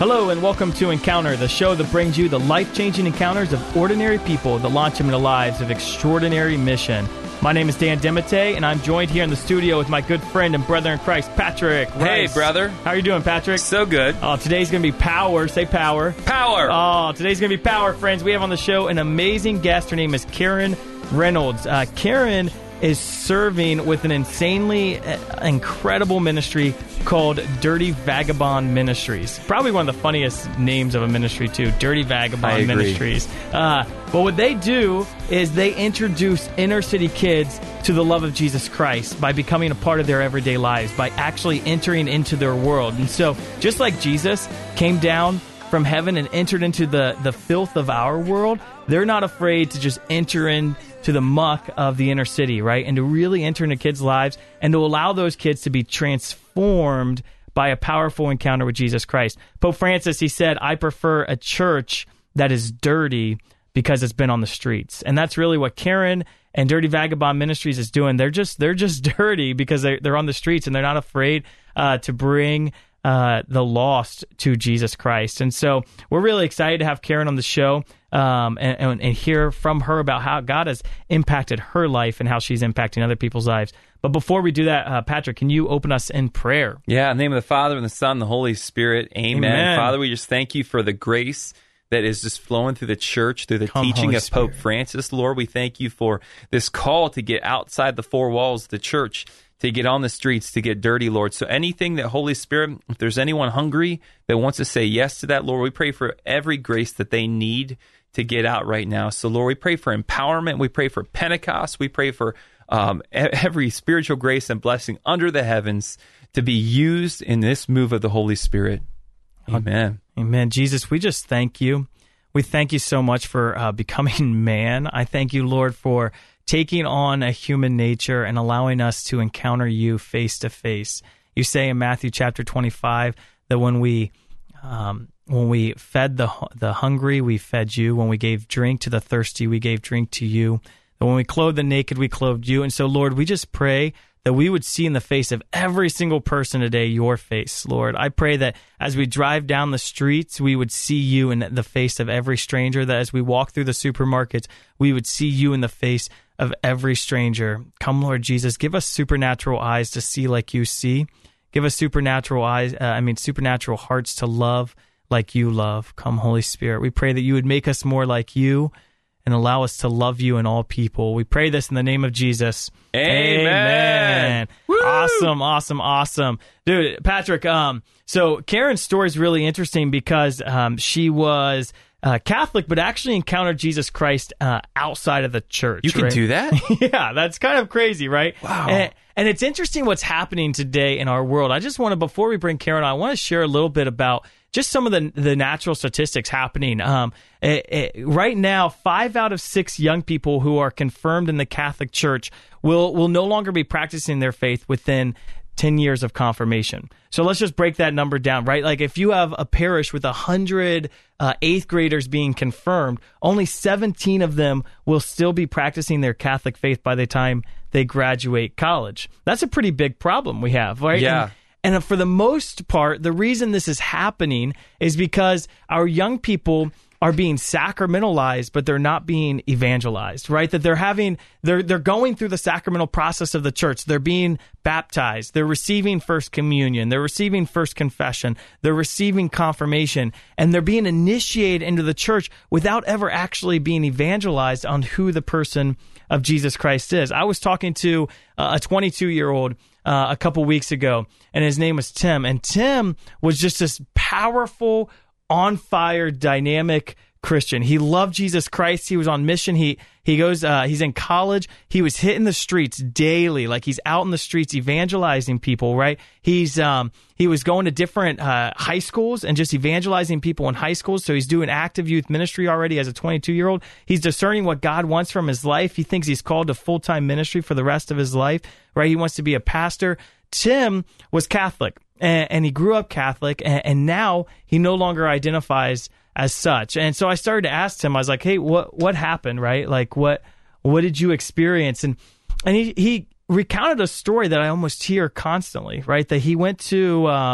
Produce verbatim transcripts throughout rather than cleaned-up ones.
Hello and welcome to Encounter, the show that brings you the life-changing encounters of ordinary people that launch them into lives of extraordinary mission. My name is Dan Demite, and I'm joined here in the studio with my good friend and brother in Christ, Patrick Rice. Hey, brother. How are you doing, Patrick? So good. Oh, today's going to be power. Say power. Power. Oh, today's going to be power, friends. We have on the show an amazing guest. Her name is Karen Reynolds. Uh, Karen is serving with an insanely uh, incredible ministry called Dirty Vagabond Ministries. Probably one of the funniest names of a ministry, too. Dirty Vagabond Ministries. Uh, but what they do is they introduce inner city kids to the love of Jesus Christ by becoming a part of their everyday lives, by actually entering into their world. And so, just like Jesus came down from heaven and entered into the, the filth of our world, they're not afraid to just enter in to the muck of the inner city, right? And to really enter into kids' lives and to allow those kids to be transformed by a powerful encounter with Jesus Christ. Pope Francis, he said, I prefer a church that is dirty because it's been on the streets. And that's really what Karen and Dirty Vagabond Ministries is doing. They're just they're just dirty because they're, they're on the streets and they're not afraid uh, to bring uh, the lost to Jesus Christ. And so we're really excited to have Karen on the show. Um, and, and, and hear from her about how God has impacted her life and how she's impacting other people's lives. But before we do that, uh, Patrick, can you open us in prayer? Yeah, in the name of the Father, and the Son, and the Holy Spirit, amen. Amen. Father, we just thank you for the grace that is just flowing through the church, through the Come, teaching Holy of Spirit. Pope Francis. Lord, we thank you for this call to get outside the four walls of the church, to get on the streets, to get dirty, Lord. So anything that, Holy Spirit, if there's anyone hungry that wants to say yes to that, Lord, we pray for every grace that they need to get out right now. So, Lord, we pray for empowerment. We pray for Pentecost. We pray for um, every spiritual grace and blessing under the heavens to be used in this move of the Holy Spirit. Amen. Amen. Jesus, we just thank you. We thank you so much for uh, becoming man. I thank you, Lord, for taking on a human nature and allowing us to encounter you face to face. You say in Matthew chapter twenty-five that when we um, when we fed the the hungry, we fed you. When we gave drink to the thirsty, we gave drink to you. And when we clothed the naked, we clothed you. And so, Lord, we just pray that we would see in the face of every single person today your face, Lord. I pray that as we drive down the streets, we would see you in the face of every stranger, that as we walk through the supermarkets, we would see you in the face of every stranger. Come, Lord Jesus, give us supernatural eyes to see like you see. Give us supernatural eyes, uh, I mean, supernatural hearts to love like you love. Come, Holy Spirit. We pray that you would make us more like you and allow us to love you and all people. We pray this in the name of Jesus. Amen. Amen. Awesome, awesome, awesome. Dude, Patrick, um, so Karen's story is really interesting because um, she was uh, Catholic, but actually encountered Jesus Christ uh, outside of the church. You can right? do that? Yeah, that's kind of crazy, right? Wow. And, and it's interesting what's happening today in our world. I just want to, before we bring Karen on, I want to share a little bit about just some of the the natural statistics happening. Um, it, it, right now, five out of six young people who are confirmed in the Catholic Church will will no longer be practicing their faith within ten years of confirmation. So let's just break that number down, right? Like if you have a parish with one hundred uh, eighth graders being confirmed, only seventeen of them will still be practicing their Catholic faith by the time they graduate college. That's a pretty big problem we have, right? Yeah. And, And for the most part, the reason this is happening is because our young people are being sacramentalized, but they're not being evangelized, right? That they're having, they're they're going through the sacramental process of the church. They're being baptized. They're receiving First Communion. They're receiving First Confession. They're receiving confirmation. And they're being initiated into the church without ever actually being evangelized on who the person of Jesus Christ is. I was talking to a twenty-two-year-old Uh, a couple weeks ago, and his name was Tim. And Tim was just this powerful, on-fire, dynamic Christian. He loved Jesus Christ. He was on mission. He he goes. Uh, he's in college. He was hitting the streets daily, like he's out in the streets evangelizing people. Right? He's um he was going to different uh, high schools and just evangelizing people in high schools. So he's doing active youth ministry already as a twenty-two-year-old. He's discerning what God wants from his life. He thinks he's called to full-time ministry for the rest of his life. Right? He wants to be a pastor. Tim was Catholic, and, and he grew up Catholic, and, and now he no longer identifies as such. And so I started to ask him, I was like, hey, what what happened, right? Like, what what did you experience? And and he, he recounted a story that I almost hear constantly, right? That he went to um,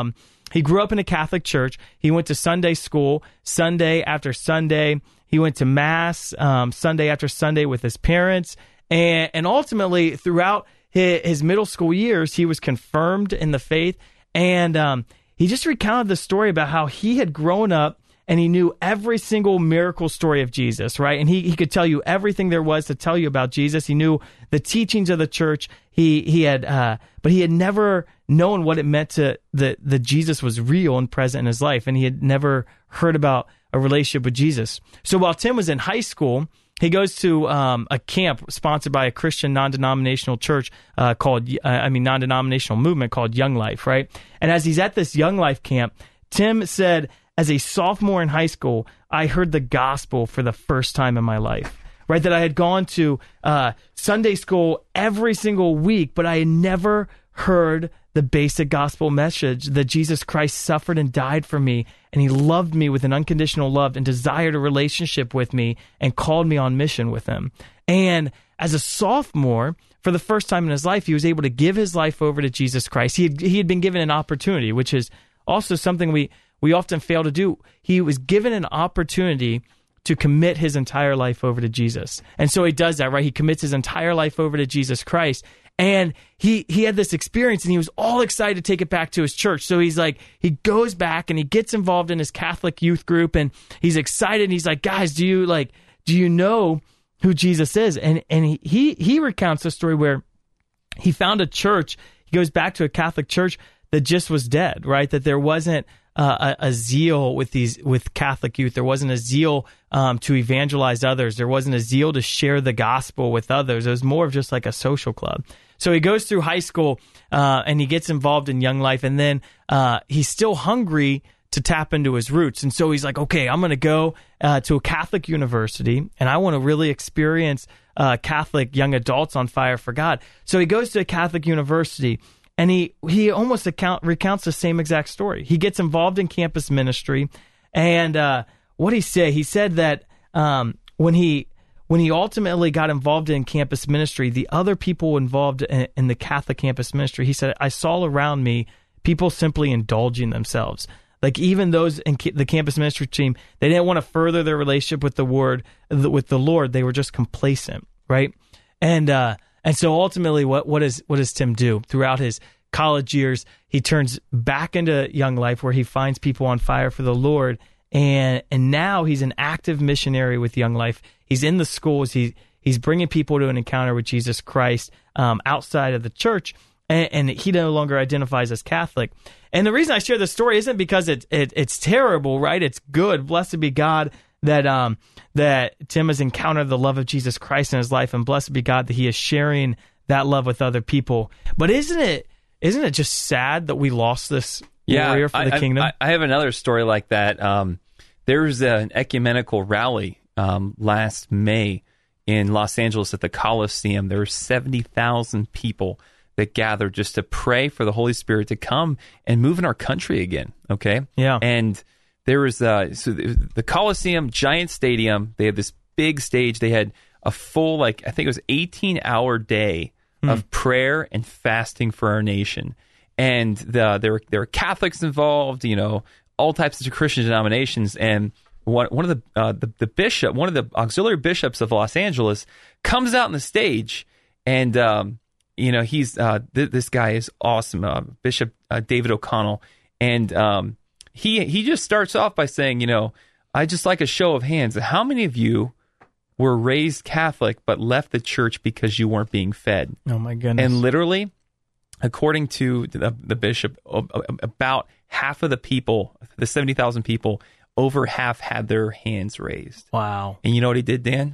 he grew up in a Catholic church. He went to Sunday school, Sunday after Sunday. He went to Mass um, Sunday after Sunday with his parents. And, and ultimately, throughout his, his middle school years, he was confirmed in the faith. And um, he just recounted the story about how he had grown up and he knew every single miracle story of Jesus, right? And he, he could tell you everything there was to tell you about Jesus. He knew the teachings of the church. He he had, uh, but he had never known what it meant to that that Jesus was real and present in his life, and he had never heard about a relationship with Jesus. So while Tim was in high school, he goes to um, a camp sponsored by a Christian non-denominational church uh, called, uh, I mean, non-denominational movement called Young Life, right? And as he's at this Young Life camp, Tim said, as a sophomore in high school, I heard the gospel for the first time in my life, right? That I had gone to uh, Sunday school every single week, but I had never heard the basic gospel message that Jesus Christ suffered and died for me, and he loved me with an unconditional love and desired a relationship with me and called me on mission with him. And as a sophomore, for the first time in his life, he was able to give his life over to Jesus Christ. He had, he had been given an opportunity, which is also something we, we often fail to do. He was given an opportunity to commit his entire life over to Jesus. And so he does that, right? He commits his entire life over to Jesus Christ. And he he had this experience, and he was all excited to take it back to his church. So he's like, he goes back and he gets involved in his Catholic youth group, and he's excited. And he's like, guys, do you like, do you know who Jesus is? And and he he, he recounts a story where he found a church. He goes back to a Catholic church that just was dead, right? That there wasn't uh, a, a zeal with these with Catholic youth. There wasn't a zeal um, to evangelize others. There wasn't a zeal to share the gospel with others. It was more of just like a social club. So he goes through high school uh, and he gets involved in Young Life, and then uh, he's still hungry to tap into his roots. And so he's like, okay, I'm going to go uh, to a Catholic university, and I want to really experience uh, Catholic young adults on fire for God. So he goes to a Catholic university, and he he almost account, recounts the same exact story. He gets involved in campus ministry, and uh, what he said, he said that um, when he when he ultimately got involved in campus ministry, the other people involved in, in the Catholic campus ministry, he said, I saw around me people simply indulging themselves. Like even those in ca- the campus ministry team, they didn't want to further their relationship with the word, with the Lord. They were just complacent, right? And uh, and so ultimately, what what is what does Tim do throughout his college years? He turns back into Young Life, where he finds people on fire for the Lord, and and now he's an active missionary with Young Life. He's in the schools. He he's bringing people to an encounter with Jesus Christ um, outside of the church, and, and he no longer identifies as Catholic. And the reason I share this story isn't because it, it it's terrible, right? It's good. Blessed be God that um that Tim has encountered the love of Jesus Christ in his life, and blessed be God that he is sharing that love with other people. But isn't it isn't it just sad that we lost this yeah, warrior for I, the I, kingdom? I, I have another story like that. Um, there was an ecumenical rally um, last May in Los Angeles at the Coliseum. There were seventy thousand people that gathered just to pray for the Holy Spirit to come and move in our country again. Okay, yeah, and there was uh, so the, the Coliseum, giant stadium. They had this big stage. They had a full, like I think it was eighteen hour day mm. of prayer and fasting for our nation. And the, there were there were Catholics involved, you know, all types of Christian denominations. And one one of the uh, the, the bishop, one of the auxiliary bishops of Los Angeles, comes out on the stage, and um, you know he's uh, th- this guy is awesome, uh, Bishop uh, David O'Connell, and um, he he just starts off by saying, you know, I just like a show of hands. How many of you were raised Catholic but left the church because you weren't being fed? Oh my goodness! And literally, according to the, the bishop, about half of the people, the seventy thousand people, over half had their hands raised. Wow. And you know what he did, Dan?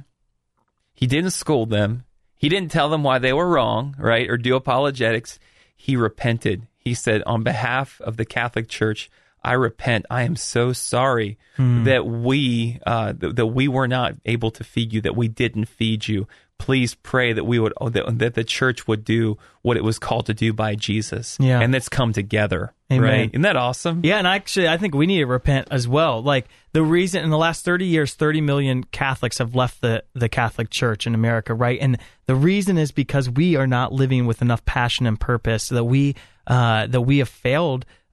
He didn't scold them. He didn't tell them why they were wrong, right, or do apologetics. He repented. He said, on behalf of the Catholic Church, I repent. I am so sorry hmm. that we uh, th- that we were not able to feed you, that we didn't feed you. Please pray that we would that, that the church would do what it was called to do by Jesus. Yeah. And let's come together. Amen. Right? Isn't that awesome? Yeah, and actually, I think we need to repent as well. Like, the reason in the last thirty years, thirty million Catholics have left the, the Catholic Church in America, right? And the reason is because we are not living with enough passion and purpose, that we uh, that we have failed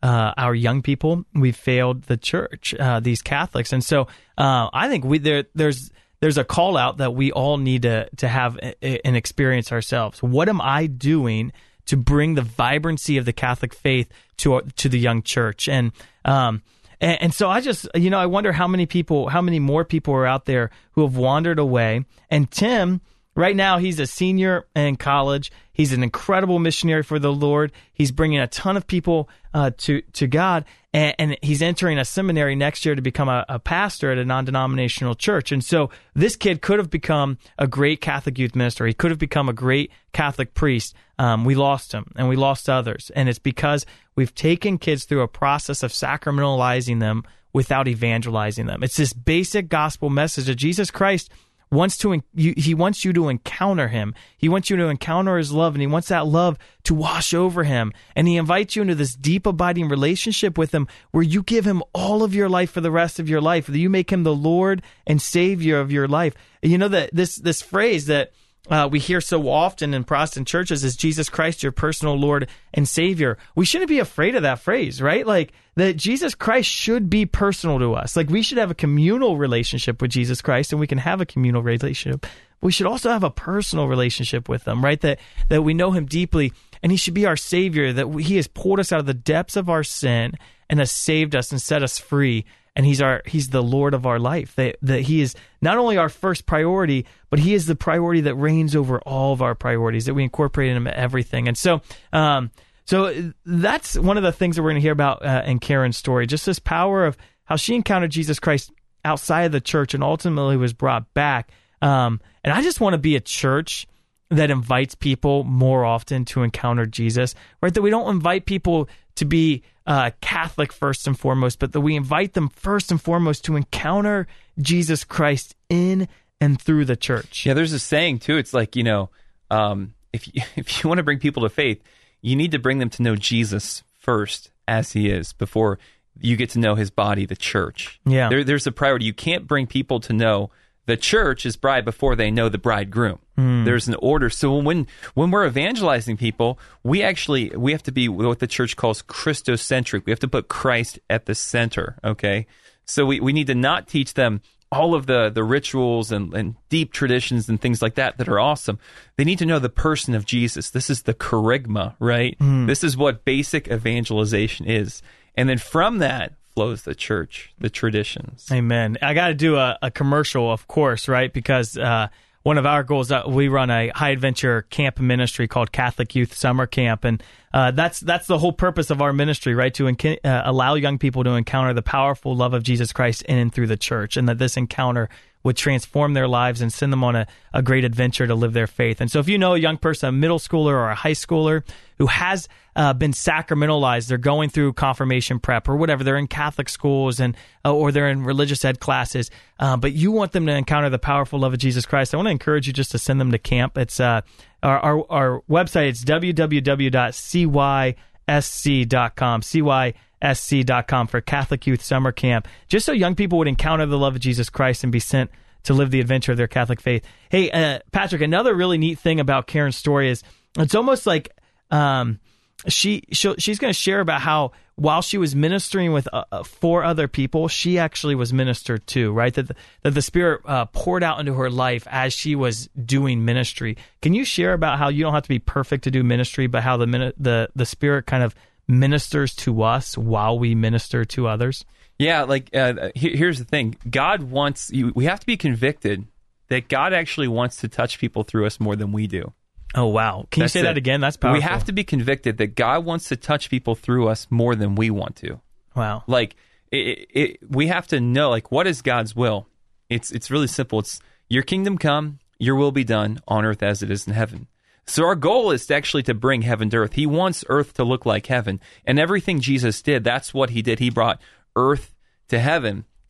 uh, our young people. We've failed the church, uh, these Catholics. And so uh, I think we there there's there's a call out that we all need to to have an experience ourselves. What am I doing to bring the vibrancy of the Catholic faith to to the young church? And um and, and so I just you know I wonder how many people, how many more people are out there who have wandered away. And Tim, right now, he's a senior in college. He's an incredible missionary for the Lord. He's bringing a ton of people uh, to to God, and, and he's entering a seminary next year to become a, a pastor at a non-denominational church. And so this kid could have become a great Catholic youth minister. He could have become a great Catholic priest. Um, we lost him, and we lost others. And it's because we've taken kids through a process of sacramentalizing them without evangelizing them. It's this basic gospel message that Jesus Christ wants to, you, he wants you to encounter him. He wants you to encounter his love, and he wants that love to wash over him. And he invites you into this deep, abiding relationship with him where you give him all of your life for the rest of your life, that you make him the Lord and Savior of your life. You know, that this this phrase that uh, we hear so often in Protestant churches is Jesus Christ, your personal Lord and Savior. We shouldn't be afraid of that phrase, right? Like, that Jesus Christ should be personal to us. Like, we should have a communal relationship with Jesus Christ, and we can have a communal relationship. We should also have a personal relationship with him, right? That that we know him deeply, and he should be our Savior, that we, he has pulled us out of the depths of our sin and has saved us and set us free. And he's our he's the Lord of our life. That that he is not only our first priority, but he is the priority that reigns over all of our priorities, that we incorporate in him everything. And so um so that's one of the things that we're going to hear about uh, in Karen's story, just this power of how she encountered Jesus Christ outside of the church and ultimately was brought back. Um and I just want to be a church that invites people more often to encounter Jesus, right? That we don't invite people to be uh, Catholic first and foremost, but that we invite them first and foremost to encounter Jesus Christ in and through the church. Yeah, there's a saying too. It's like, you know, um, if you, if you want to bring people to faith, you need to bring them to know Jesus first as he is before you get to know his body, the church. Yeah, there, there's a priority. You can't bring people to know the church is bride before they know the bridegroom. Mm. There's an order. So when when we're evangelizing people, we actually we have to be what the church calls Christocentric. We have to put Christ at the center. Okay, so we, we need to not teach them all of the the rituals and, and deep traditions and things like that that are awesome. They need to know the person of Jesus. This is the charisma, right? Mm. This is what basic evangelization is, and then from that flows the church, the traditions. Amen. I got to do a, a commercial, of course, right? Because uh, one of our goals, uh, we run a high adventure camp ministry called Catholic Youth Summer Camp, and uh, that's that's the whole purpose of our ministry, right? To enc- uh, allow young people to encounter the powerful love of Jesus Christ in and through the church, and that this encounter would transform their lives and send them on a, a great adventure to live their faith. And so if you know a young person, a middle schooler or a high schooler who has uh, been sacramentalized, they're going through confirmation prep or whatever, they're in Catholic schools and uh, or they're in religious ed classes, uh, but you want them to encounter the powerful love of Jesus Christ, I want to encourage you just to send them to camp. It's uh, our, our, our website, it's w w w dot c y s c dot com, c y s c dot com for Catholic Youth Summer Camp, just so young people would encounter the love of Jesus Christ and be sent to live the adventure of their Catholic faith. Hey, uh, Patrick, another really neat thing about Karen's story is it's almost like um, she she'll, she's going to share about how while she was ministering with uh, four other people, she actually was ministered to, right? That the, that the Spirit uh, poured out into her life as she was doing ministry. Can you share about how you don't have to be perfect to do ministry, but how the the the Spirit kind of ministers to us while we minister to others? Yeah, like uh, here's the thing. God wants you. We have to be convicted that God actually wants to touch people through us more than we do. Oh, wow. Can That's you say it. that again? That's powerful. We have to be convicted that God wants to touch people through us more than we want to. Wow. Like it, it, we have to know, like, what is God's will? It's it's really simple. It's your kingdom come, your will be done on earth as it is in heaven. So our goal is to actually to bring heaven to earth. He wants earth to look like heaven. And everything Jesus did, that's what he did. He brought earth to heaven.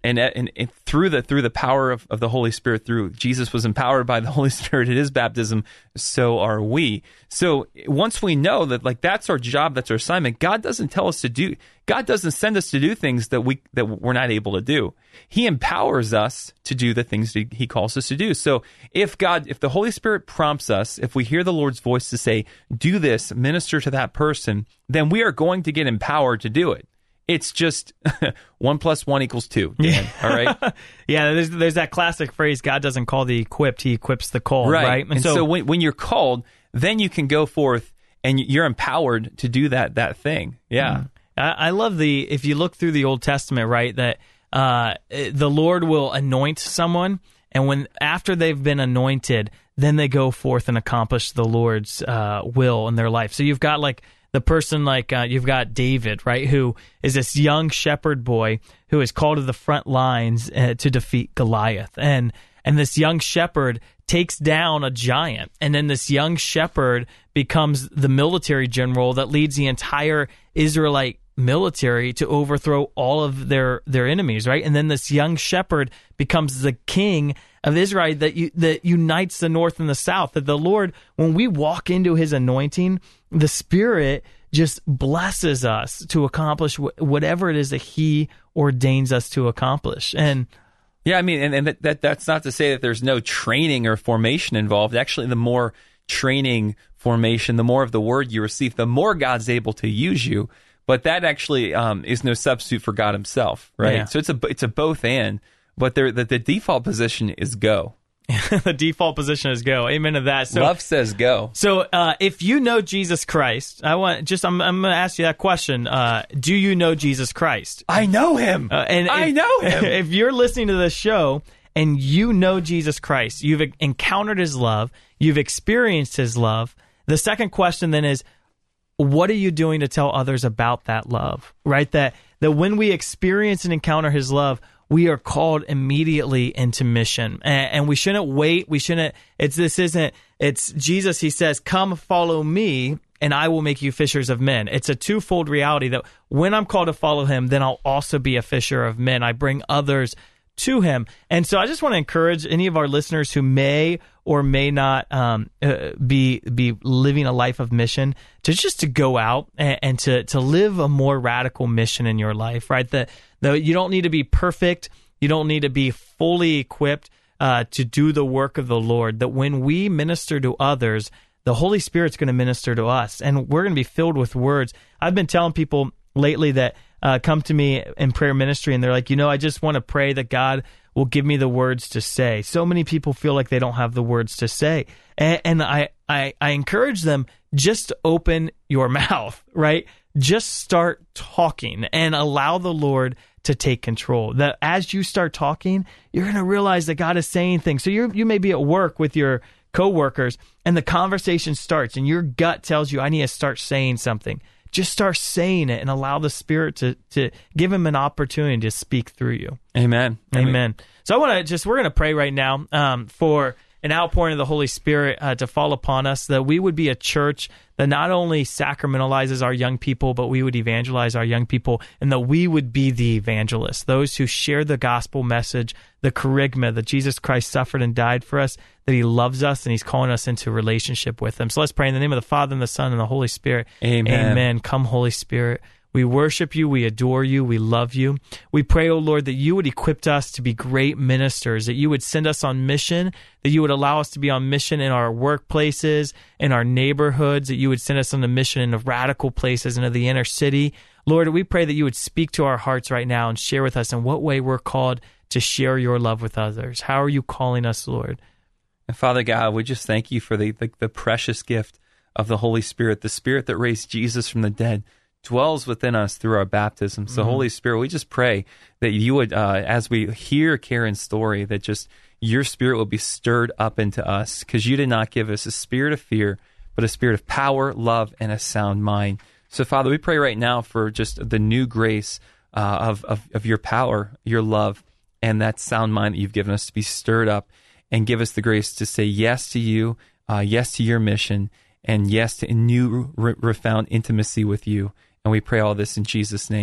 and, and, and through the through the power of, of the Holy Spirit, through Jesus was empowered by the Holy Spirit at his baptism, so are we. So once we know that, like, that's our job, that's our assignment, God doesn't tell us to do, God doesn't send us to do things that we that we're not able to do. He empowers us to do the things that he calls us to do. So if God, if the Holy Spirit prompts us, if we hear the Lord's voice to say, do this, minister to that person, then we are going to get empowered to do it. It's just one plus one equals two, Dan, all right? Yeah, there's, there's that classic phrase, God doesn't call the equipped, he equips the called, right? right? And, and so, so when, when you're called, then you can go forth and you're empowered to do that that thing. Yeah. Mm. I, I love the, if you look through the Old Testament, right, that uh, the Lord will anoint someone, and when after they've been anointed, then they go forth and accomplish the Lord's uh, will in their life. So you've got like the person like, uh, you've got David, right, who is this young shepherd boy who is called to the front lines uh, to defeat Goliath. And and this young shepherd takes down a giant. And then this young shepherd becomes the military general that leads the entire Israelite military to overthrow all of their, their enemies, right? And then this young shepherd becomes the king of Israel that you, that unites the north and the south. That the Lord, when we walk into his anointing, the Spirit just blesses us to accomplish wh- whatever it is that he ordains us to accomplish. And yeah, I mean, and, and that, that that's not to say that there's no training or formation involved. Actually, the more training, formation, the more of the word you receive, the more God's able to use you. But that actually um, is no substitute for God himself, right? Yeah. So it's a it's a both and, but the, the default position is go. The default position is go. Amen to that. So, Love says go. So uh, if you know Jesus Christ, I want just I'm I'm going to ask you that question. Uh, do you know Jesus Christ? I know him. Uh, and I if, know him. If you're listening to this show and you know Jesus Christ, you've encountered his love, you've experienced his love. The second question then is, what are you doing to tell others about that love, right? That that when we experience and encounter his love, we are called immediately into mission, and, and we shouldn't wait. We shouldn't. It's this isn't. It's Jesus. He says, "Come, follow me, and I will make you fishers of men." It's a twofold reality that when I'm called to follow him, then I'll also be a fisher of men. I bring others to him. And so I just want to encourage any of our listeners who may or may not um, uh, be be living a life of mission to just to go out and, and to to live a more radical mission in your life, right? That that you don't need to be perfect, you don't need to be fully equipped uh, to do the work of the Lord. That when we minister to others, the Holy Spirit's going to minister to us, and we're going to be filled with words. I've been telling people lately that uh, come to me in prayer ministry, and they're like, you know, I just want to pray that God will give me the words to say. So many people feel like they don't have the words to say. And, and I, I, I encourage them, just open your mouth, right? Just start talking and allow the Lord to take control. That as you start talking, you're going to realize that God is saying things. So you you may be at work with your coworkers and the conversation starts and your gut tells you, I need to start saying something. Just start saying it and allow the Spirit to, to give him an opportunity to speak through you. Amen. Amen. Amen. So I want to just, we're going to pray right now um, for an outpouring of the Holy Spirit uh, to fall upon us, that we would be a church that not only sacramentalizes our young people, but we would evangelize our young people, and that we would be the evangelists, those who share the gospel message, the charisma that Jesus Christ suffered and died for us, that he loves us and he's calling us into relationship with him. So let's pray in the name of the Father and the Son and the Holy Spirit. Amen. Amen. Come, Holy Spirit. We worship you, we adore you, we love you. We pray, O Lord, that you would equip us to be great ministers, that you would send us on mission, that you would allow us to be on mission in our workplaces, in our neighborhoods, that you would send us on a mission in the radical places, into the inner city. Lord, we pray that you would speak to our hearts right now and share with us in what way we're called to share your love with others. How are you calling us, Lord? And Father God, we just thank you for the, the, the precious gift of the Holy Spirit, the Spirit that raised Jesus from the dead, dwells within us through our baptism. So, mm-hmm. Holy Spirit, we just pray that you would, uh, as we hear Karen's story, that just your Spirit will be stirred up into us, because you did not give us a spirit of fear, but a spirit of power, love, and a sound mind. So, Father, we pray right now for just the new grace uh, of, of, of your power, your love, and that sound mind that you've given us to be stirred up, and give us the grace to say yes to you, uh, yes to your mission, and yes to a new, re- refound intimacy with you. And we pray all this in Jesus' name.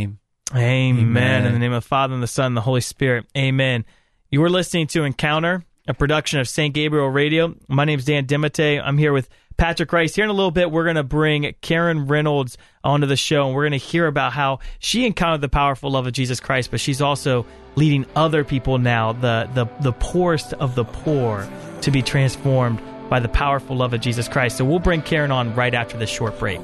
Amen. Amen. In the name of the Father, and the Son, and the Holy Spirit. Amen. You were listening to Encounter, a production of Saint Gabriel Radio. My name is Dan Dimite. I'm here with Patrick Rice. Here in a little bit, we're going to bring Karen Reynolds onto the show, and we're going to hear about how she encountered the powerful love of Jesus Christ, but she's also leading other people now, the, the, the poorest of the poor, to be transformed by the powerful love of Jesus Christ. So we'll bring Karen on right after this short break.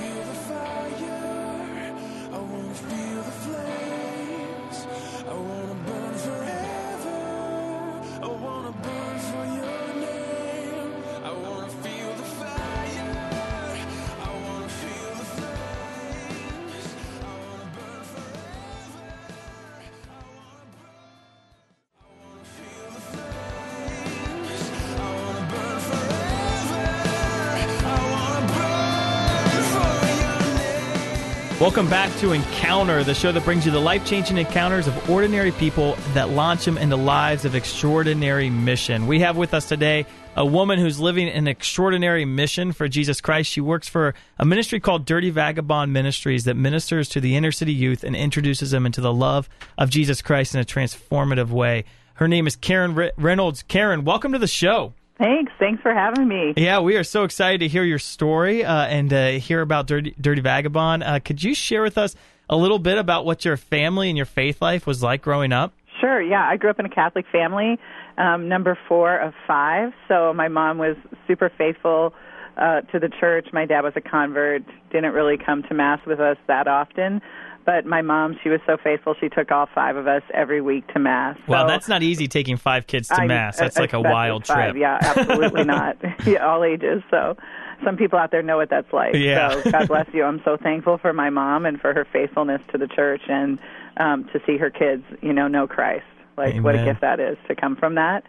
Welcome back to Encounter, the show that brings you the life-changing encounters of ordinary people that launch them into lives of extraordinary mission. We have with us today a woman who's living an extraordinary mission for Jesus Christ. She works for a ministry called Dirty Vagabond Ministries that ministers to the inner-city youth and introduces them into the love of Jesus Christ in a transformative way. Her name is Karen Re- Reynolds. Karen, welcome to the show. Thanks. Thanks for having me. Yeah, we are so excited to hear your story uh, and uh, hear about Dirty, Dirty Vagabond. Uh, could you share with us a little bit about what your family and your faith life was like growing up? Sure, yeah. I grew up in a Catholic family, um, number four of five. So my mom was super faithful uh, to the church. My dad was a convert, didn't really come to Mass with us that often. But my mom, she was so faithful, she took all five of us every week to Mass. Well, so, that's not easy, taking five kids to I, Mass. That's like a wild five. trip. Yeah, absolutely not. Yeah, all ages. So some people out there know what that's like. Yeah. So God bless you. I'm so thankful for my mom and for her faithfulness to the church and um, to see her kids, you know, know Christ. Like, Amen. What a gift that is to come from that.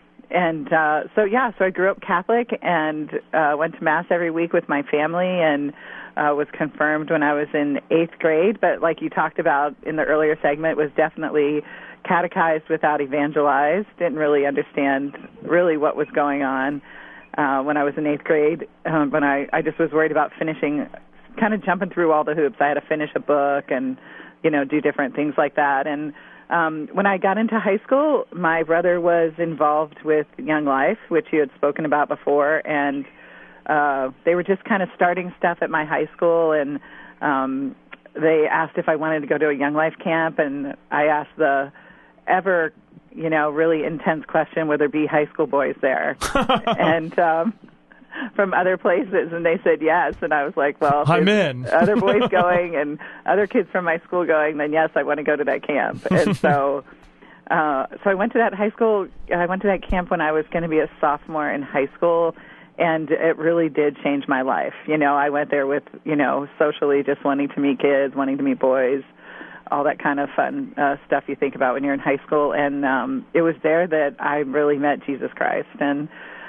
And uh, so, yeah, so I grew up Catholic and uh, went to Mass every week with my family and uh, was confirmed when I was in eighth grade. But like you talked about in the earlier segment, was definitely catechized without evangelized. Didn't really understand really what was going on uh, when I was in eighth grade. Um, when I, I just was worried about finishing, kind of jumping through all the hoops. I had to finish a book and, you know, do different things like that. And Um, when I got into high school, my brother was involved with Young Life, which you had spoken about before, and uh, they were just kind of starting stuff at my high school, and um, they asked if I wanted to go to a Young Life camp, and I asked the ever, you know, really intense question, would there be high school boys there? and um, from other places, and they said yes, and I was like, well, if I'm there's in. other boys going and other kids from my school going, then yes, I want to go to that camp. And so uh, so I went to that high school, I went to that camp when I was going to be a sophomore in high school, and it really did change my life. You know, I went there with, you know, socially just wanting to meet kids, wanting to meet boys, all that kind of fun uh, stuff you think about when you're in high school. And um, it was there that I really met Jesus Christ. And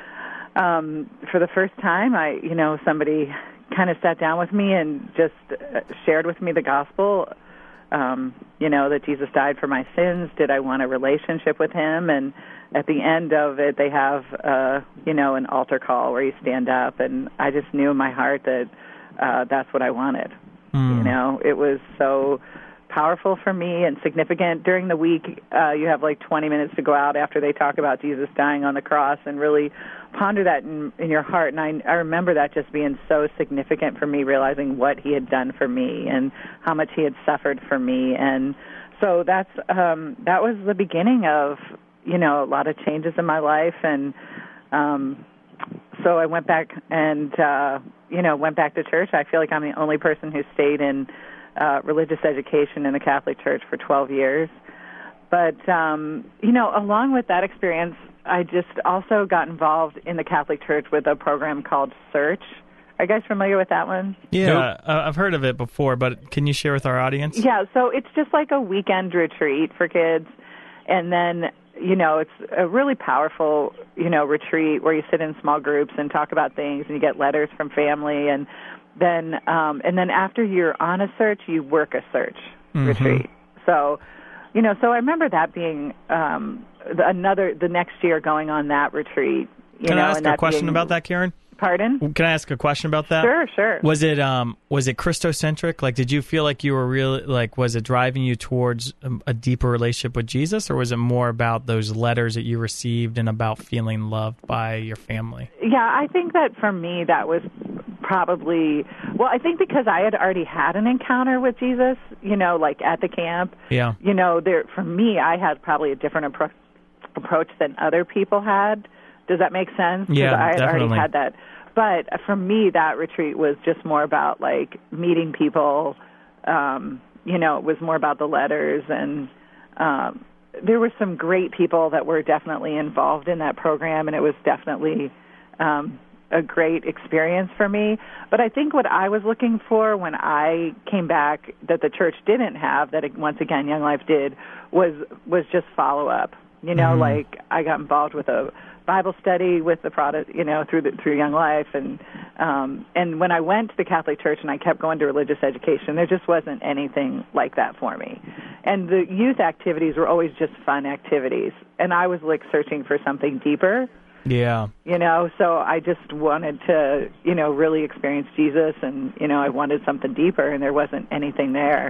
Um, for the first time, I, you know, somebody kind of sat down with me and just uh, shared with me the gospel, um, you know, that Jesus died for my sins. Did I want a relationship with him? And at the end of it, they have, uh, you know, an altar call where you stand up. And I just knew in my heart that uh, that's what I wanted. Mm. You know, it was so powerful for me and significant. During the week, uh, you have like twenty minutes to go out after they talk about Jesus dying on the cross and really ponder that in, in your heart. And I, I remember that just being so significant for me, realizing what he had done for me and how much he had suffered for me. And so that's um, that was the beginning of, you know, a lot of changes in my life. And um, so I went back and, uh, you know, went back to church. I feel like I'm the only person who stayed in Uh, religious education in the Catholic Church for twelve years. But, um, you know, along with that experience, I just also got involved in the Catholic Church with a program called Search. Are you guys familiar with that one? Yeah, nope. uh, I've heard of it before, but can you share with our audience? Yeah, so it's just like a weekend retreat for kids. And then, you know, it's a really powerful, you know, retreat where you sit in small groups and talk about things, and you get letters from family, and Then, um, and then after you're on a search, you work a search mm-hmm. retreat. So, you know, so I remember that being um, the, another the next year going on that retreat. You Can know, I ask and a that question being, about that, Karen? Pardon? Can I ask a question about that? Sure, sure. Was it um was it Christocentric? Like, did you feel like you were really like was it driving you towards a, a deeper relationship with Jesus, or was it more about those letters that you received and about feeling loved by your family? Yeah, I think that for me that was probably well. I think because I had already had an encounter with Jesus, you know, like at the camp. Yeah. You know, there for me, I had probably a different appro- approach than other people had. Does that make sense? 'Cause Yeah, I had definitely. already had that. But for me, that retreat was just more about, like, meeting people. Um, you know, it was more about the letters. And um, there were some great people that were definitely involved in that program, and it was definitely um, a great experience for me. But I think what I was looking for when I came back that the church didn't have, that, it, once again, Young Life did, was was just follow-up. You know, Mm-hmm. like I got involved with a Bible study with the Protestant, you know, through the, through Young Life, and um, and when I went to the Catholic Church and I kept going to religious education, there just wasn't anything like that for me. And the youth activities were always just fun activities, and I was like searching for something deeper. Yeah. You know, so I just wanted to, you know, really experience Jesus, and you know, I wanted something deeper, and there wasn't anything there.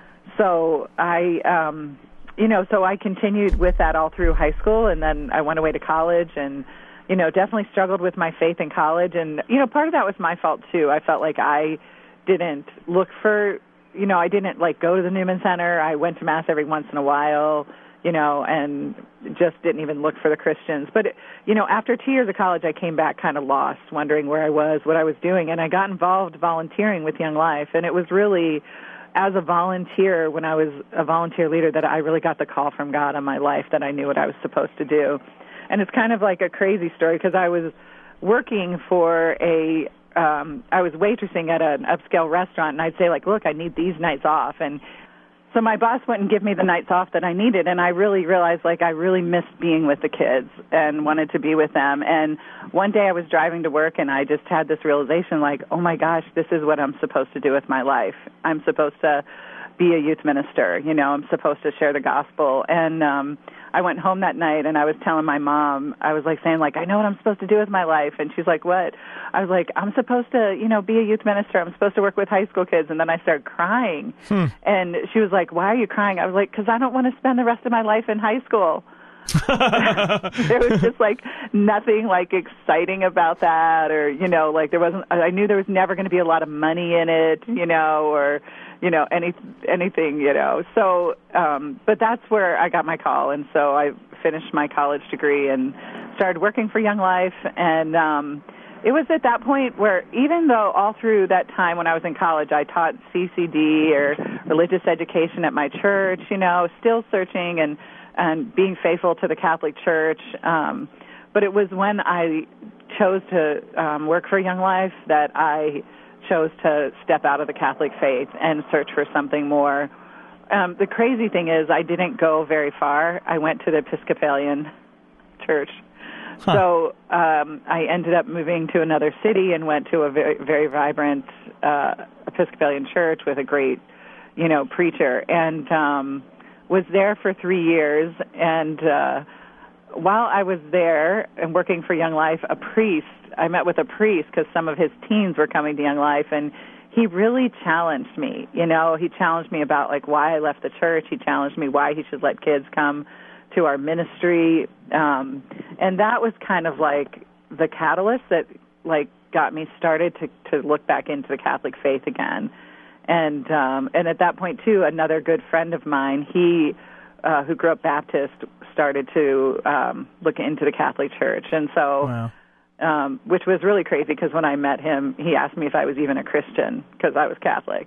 So I. Um, You know, so I continued with that all through high school, and then I went away to college and, you know, definitely struggled with my faith in college. And, you know, part of that was my fault, too. I felt like I didn't look for, you know, I didn't, like, go to the Newman Center. I went to Mass every once in a while, you know, and just didn't even look for the Christians. But, you know, after two years of college, I came back kind of lost, wondering where I was, what I was doing. And I got involved volunteering with Young Life, and it was really as a volunteer, when I was a volunteer leader, that I really got the call from God on my life that I knew what I was supposed to do. And it's kind of like a crazy story because I was working for a, um, I was waitressing at an upscale restaurant, and I'd say, like, look, I need these nights off. And so my boss wouldn't give me the nights off that I needed, and I really realized, like, I really missed being with the kids and wanted to be with them. And one day I was driving to work, and I just had this realization, like, oh, my gosh, this is what I'm supposed to do with my life. I'm supposed to be a youth minister. You know, I'm supposed to share the gospel. And um, I went home that night, and I was telling my mom, I was, like, saying, like, I know what I'm supposed to do with my life. And she's like, what? I was like, I'm supposed to, you know, be a youth minister. I'm supposed to work with high school kids. And then I started crying. Hmm. And she was like, why are you crying? I was like, because I don't want to spend the rest of my life in high school. There was just, like, nothing, like, exciting about that, or, you know, like, there wasn't, I knew there was never going to be a lot of money in it, you know, or, you know, any anything, you know. So, um, but that's where I got my call, and so I finished my college degree and started working for Young Life. And um, it was at that point where, even though all through that time when I was in college, I taught C C D or religious education at my church, you know, still searching and and being faithful to the Catholic Church. Um, but it was when I chose to um, work for Young Life that I chose to step out of the Catholic faith and search for something more. Um, the crazy thing is I didn't go very far. I went to the Episcopalian church. Huh. So um, I ended up moving to another city and went to a very, very vibrant uh, Episcopalian church with a great, you know, preacher. And um, was there for three years, and uh, while I was there and working for Young Life, a priest, I met with a priest because some of his teens were coming to Young Life, and he really challenged me. You know, he challenged me about, like, why I left the church. He challenged me why he should let kids come to our ministry. Um, and that was kind of like the catalyst that, like, got me started to, to look back into the Catholic faith again. And um, and at that point, too, another good friend of mine, he, uh, who grew up Baptist, started to um, look into the Catholic Church. And so, wow. um, which was really crazy because when I met him, he asked me if I was even a Christian because I was Catholic.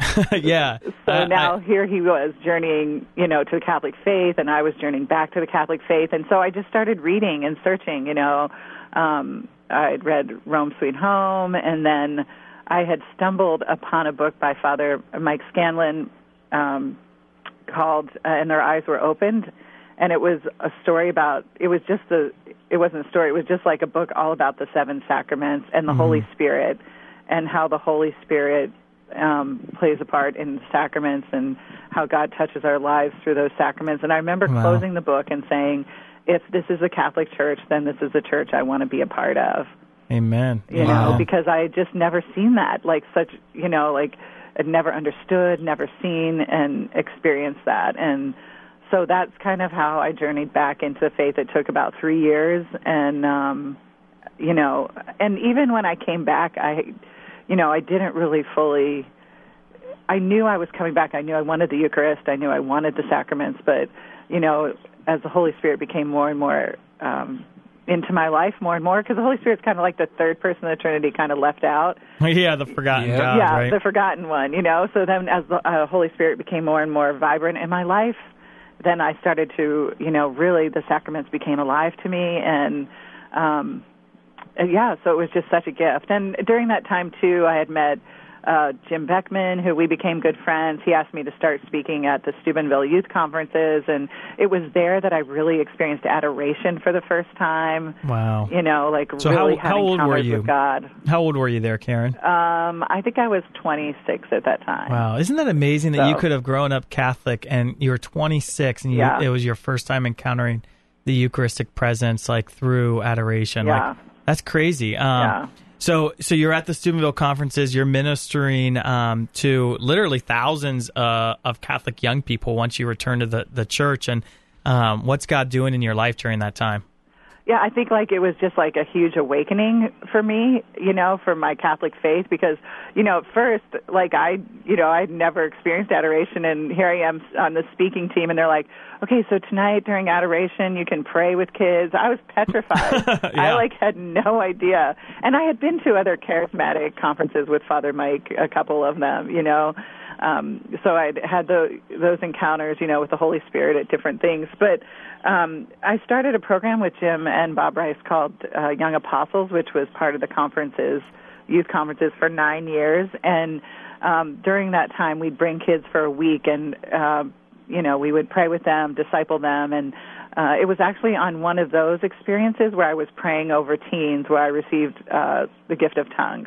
Yeah. So uh, now I, here he was journeying, you know, to the Catholic faith, and I was journeying back to the Catholic faith. And so I just started reading and searching, you know. Um, I'd read Rome Sweet Home, and then I had stumbled upon a book by Father Mike Scanlon um, called uh, And Their Eyes Were Opened. And it was a story about, it was just a, it wasn't a story, it was just like a book all about the seven sacraments and the mm-hmm. Holy Spirit, and how the Holy Spirit um, plays a part in the sacraments, and how God touches our lives through those sacraments. And I remember wow. closing the book and saying, if this is a Catholic church, then this is the church I want to be a part of. Amen. You Wow. know, because I had just never seen that, like such, you know, like I'd never understood, never seen and experienced that. And so that's kind of how I journeyed back into the faith. It took about three years. And, um, you know, and even when I came back, I, you know, I didn't really fully, I knew I was coming back. I knew I wanted the Eucharist. I knew I wanted the sacraments. But, you know, as the Holy Spirit became more and more um, into my life, more and more, because the Holy Spirit's kind of like the third person of the Trinity, kind of left out. Yeah, the forgotten Yeah. God, yeah, right? the forgotten one, you know. So then as the uh, Holy Spirit became more and more vibrant in my life, then I started to, you know, really the sacraments became alive to me. And, um, yeah, so it was just such a gift. And during that time, too, I had met uh, Jim Beckman, who we became good friends. He asked me to start speaking at the Steubenville youth conferences, and it was there that I really experienced adoration for the first time. Wow. You know, like So really how- how having old were encounters you? with God. How old were you there, Karen? Um, I think I was twenty-six at that time. Wow. Isn't that amazing that you So- could have grown up Catholic and you were twenty-six and you, Yeah. it was your first time encountering the Eucharistic presence, like through adoration? Yeah. Like, that's crazy. Um, Yeah. So, so you're at the Steubenville conferences. You're ministering um, to literally thousands uh, of Catholic young people once you return to the, the church. And um, what's God doing in your life during that time? Yeah, I think like it was just like a huge awakening for me, you know, for my Catholic faith, because, you know, at first, like I, you know, I'd never experienced adoration, and here I am on the speaking team, and they're like, okay, so tonight during adoration you can pray with kids. I was petrified. Yeah. I like had no idea. And I had been to other charismatic conferences with Father Mike, a couple of them, you know. Um, so I'd had the, those encounters, you know, with the Holy Spirit at different things. But um, I started a program with Jim and Bob Rice called uh, Young Apostles, which was part of the conferences, youth conferences, for nine years. And um, during that time, we'd bring kids for a week, and, uh, you know, we would pray with them, disciple them. And uh, it was actually on one of those experiences where I was praying over teens where I received uh, the gift of tongues.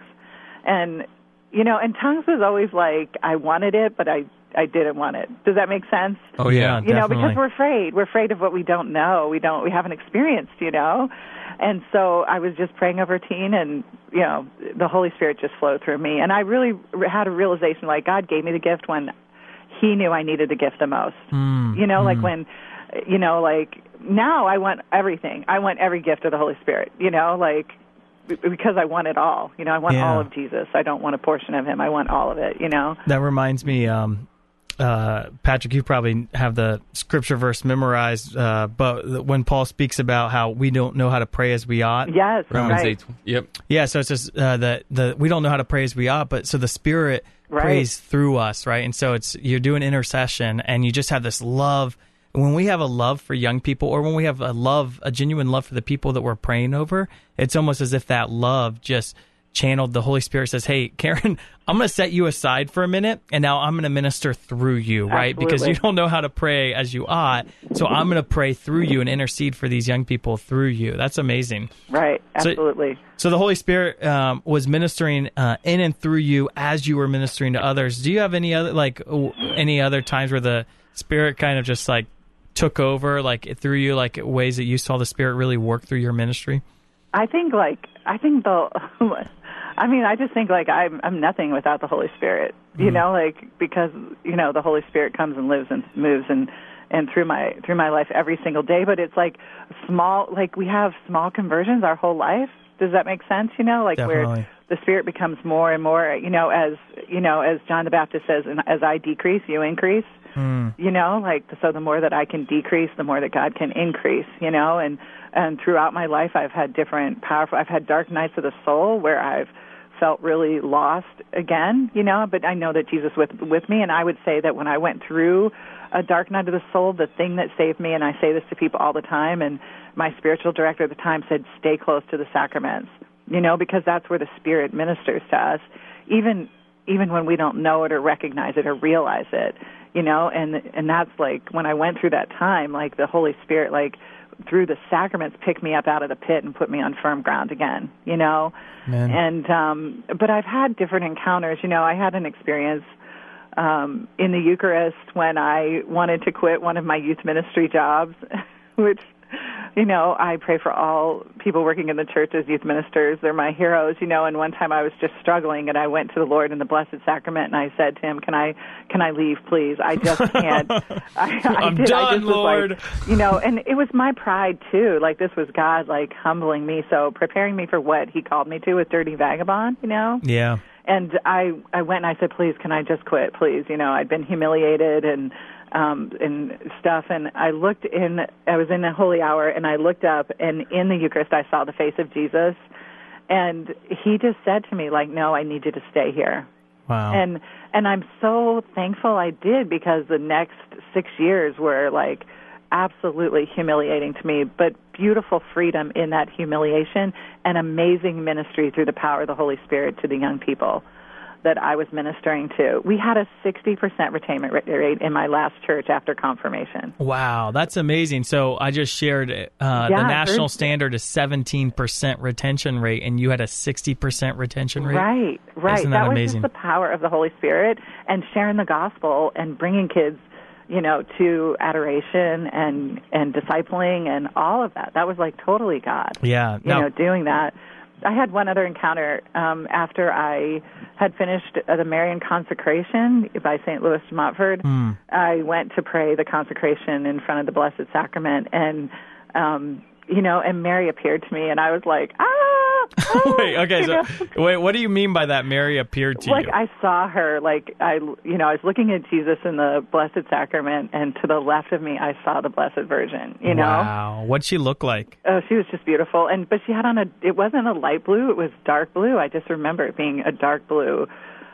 And you know, and tongues was always like, I wanted it, but I, I didn't want it. Does that make sense? Oh, yeah. You know, definitely. because we're afraid. We're afraid of what we don't know. We don't, we haven't experienced, you know. And so I was just praying over teen, and, you know, the Holy Spirit just flowed through me. And I really had a realization, like, God gave me the gift when he knew I needed the gift the most. Mm, you know, mm. like when, you know, like now I want everything. I want every gift of the Holy Spirit, you know, like, because I want it all. You know, I want Yeah. all of Jesus. I don't want a portion of him. I want all of it, you know. That reminds me, um, uh, Patrick, you probably have the scripture verse memorized, uh, but when Paul speaks about how we don't know how to pray as we ought. Yes, Romans right. eight. Yep. Yeah, so it's just uh, the, the we don't know how to pray as we ought, but so the Spirit Right. prays through us, right? And so it's you're doing intercession, and you just have this love. When we have a love for young people, or when we have a love, a genuine love for the people that we're praying over, it's almost as if that love just channeled. The Holy Spirit says, hey, Karen, I'm going to set you aside for a minute, and now I'm going to minister through you, right? Absolutely. Because you don't know how to pray as you ought, so I'm going to pray through you and intercede for these young people through you. That's amazing. Right, So- absolutely. So the Holy Spirit um, was ministering uh, in and through you as you were ministering to others. Do you have any other like w- any other times where the Spirit kind of just like took over, like through you, like ways that you saw the Spirit really work through your ministry? I think like I think the I mean I just think like I'm I'm nothing without the Holy Spirit. You Mm. know, like because you know the Holy Spirit comes and lives and moves and and through my through my life every single day, but it's like small like we have small conversions our whole life. Does that make sense? You know, like Definitely. where the Spirit becomes more and more, you know, as you know, as John the Baptist says, and as I decrease, you increase. Mm. You know, like so the more that I can decrease, the more that God can increase, you know, and and throughout my life I've had different powerful I've had dark nights of the soul where I've felt really lost again, you know, but I know that Jesus with with me, and I would say that when I went through a dark night of the soul, the thing that saved me, and I say this to people all the time, and my spiritual director at the time said, stay close to the sacraments, you know, because that's where the Spirit ministers to us, even even when we don't know it or recognize it or realize it, you know, and and that's like when I went through that time, like the Holy Spirit, like through the sacraments, picked me up out of the pit and put me on firm ground again, you know. Man. And um, but I've had different encounters, you know. I had an experience um, in the Eucharist when I wanted to quit one of my youth ministry jobs, which you know, I pray for all people working in the church as youth ministers. They're my heroes, you know, and one time I was just struggling, and I went to the Lord in the Blessed Sacrament, and I said to him, can I can I leave, please? I just can't. I, I I'm did. done, I just was Lord. Like, you know, and it was my pride, too. Like, this was God, like, humbling me, so preparing me for what he called me to with Dirty Vagabond, you know? Yeah. And I, I went and I said, please, can I just quit, please? You know, I'd been humiliated and um, and stuff. And I looked in, I was in the holy hour, and I looked up, and in the Eucharist I saw the face of Jesus. And he just said to me, like, no, I need you to stay here. Wow. And and I'm so thankful I did, because the next six years were, like, absolutely humiliating to me, but beautiful freedom in that humiliation and amazing ministry through the power of the Holy Spirit to the young people that I was ministering to. We had a sixty percent retainment rate in my last church after confirmation. Wow, that's amazing. So I just shared uh, Yeah, the national there's- standard is seventeen percent retention rate, and you had a sixty percent retention rate? Right, right. Isn't that was amazing? just the power of the Holy Spirit and sharing the gospel and bringing kids, you know, to adoration and, and discipling and all of that. That was like totally God. Yeah. You Now- know, doing that. I had one other encounter um, after I had finished uh, the Marian consecration by Saint Louis de Montfort. Mm. I went to pray the consecration in front of the Blessed Sacrament, and, um, you know, and Mary appeared to me, and I was like, ah! ah wait, okay, you so know? wait, what do you mean by that Mary appeared to Like you? I saw her, like I, you know, I was looking at Jesus in the Blessed Sacrament, and to the left of me, I saw the Blessed Virgin. You know, Wow, what'd she look like? oh, she was just beautiful, and but she had on a. It wasn't a light blue; it was dark blue. I just remember it being a dark blue,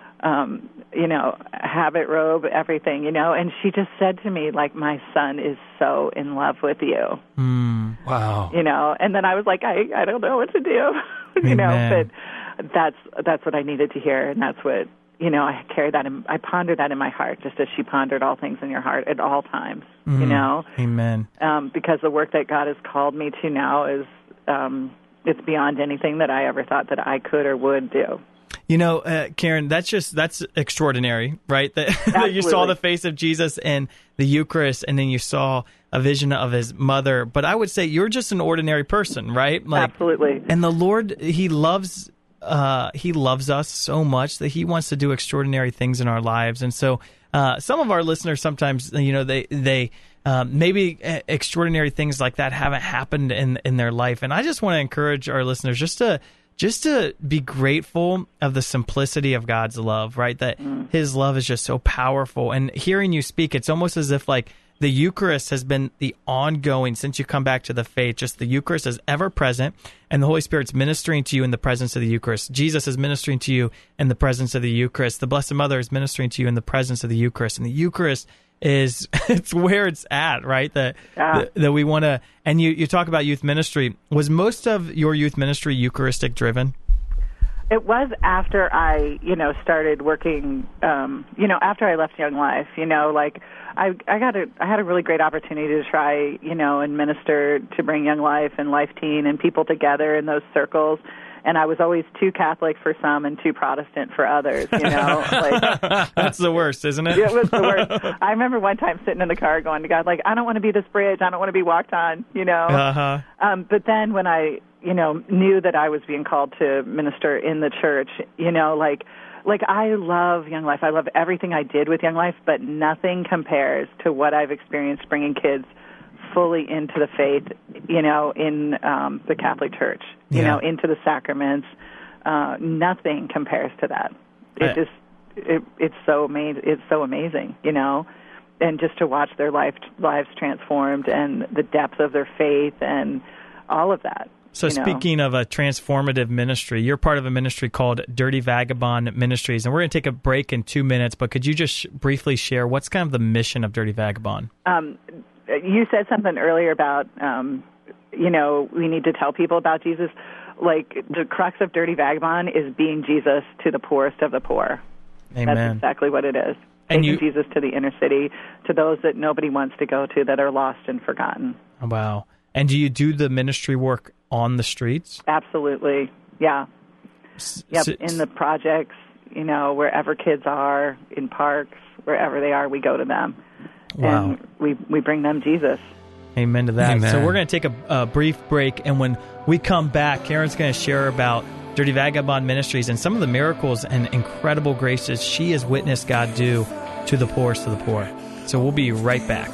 um, you know, habit, robe, everything. You know, and she just said to me, like, "My son is so in love with you." Mm. Wow. You know, and then I was like, I, I don't know what to do. you know, Amen. but that's that's what I needed to hear, and that's what, you know, I carried that in, I pondered that in my heart, just as she pondered all things in your heart at all times. Mm. You know, Amen. um, because the work that God has called me to now is um, it's beyond anything that I ever thought that I could or would do. You know, uh, Karen, that's just that's extraordinary, right? That, that you saw Absolutely. the face of Jesus in the Eucharist, and then you saw a vision of his mother. But I would say you're just an ordinary person, right? Like, Absolutely. And the Lord, He loves, uh, He loves us so much that He wants to do extraordinary things in our lives. And so, uh, some of our listeners sometimes, you know, they they. Um, maybe extraordinary things like that haven't happened in in their life, and I just want to encourage our listeners just to just to be grateful of the simplicity of God's love, right? That mm. His love is just so powerful. And hearing you speak, it's almost as if like the Eucharist has been the ongoing, since you come back to the faith, just the Eucharist is ever present, and the Holy Spirit's ministering to you in the presence of the Eucharist. Jesus is ministering to you in the presence of the Eucharist. The Blessed Mother is ministering to you in the presence of the Eucharist. And the Eucharist is it's where it's at, right? That Yeah. that, that we want to. And you, you talk about youth ministry. Was most of your youth ministry Eucharistic driven? It was after I, you know, started working, um, you know, after I left Young Life, you know, like I, I got a, I had a really great opportunity to try, you know, and minister to bring Young Life and Life Teen and people together in those circles. And I was always too Catholic for some and too Protestant for others, you know. Like, That's the worst, isn't it? it was the worst. I remember one time sitting in the car going to God, like, I don't want to be this bridge. I don't want to be walked on, you know. Uh-huh. Um, but then when I, you know, knew that I was being called to minister in the church, you know, like, like I love Young Life. I love everything I did with Young Life, but nothing compares to what I've experienced bringing kids fully into the faith, you know, in um, the Catholic Church, you Yeah. know, into the sacraments. Uh, nothing compares to that. It I- just, it, it's so amazing. It's so amazing, you know, and just to watch their life lives transformed and the depth of their faith and all of that. So you know. speaking of a transformative ministry, you're part of a ministry called Dirty Vagabond Ministries, and we're going to take a break in two minutes, but could you just sh- briefly share what's kind of the mission of Dirty Vagabond? Um, you said something earlier about, um, you know, we need to tell people about Jesus. Like, the crux of Dirty Vagabond is being Jesus to the poorest of the poor. Amen. That's exactly what it is. And Taking you- Jesus to the inner city, to those that nobody wants to go to, that are lost and forgotten. Wow. And do you do the ministry work on the streets? Absolutely. Yeah. S- Yep. s- In the projects, you know, wherever kids are, in parks, wherever they are, we go to them. Wow. And we, we bring them Jesus. Amen to that. Amen. So we're going to take a, a brief break, and when we come back, Karen's going to share about Dirty Vagabond Ministries and some of the miracles and incredible graces she has witnessed God do to the poorest of the poor. So we'll be right back.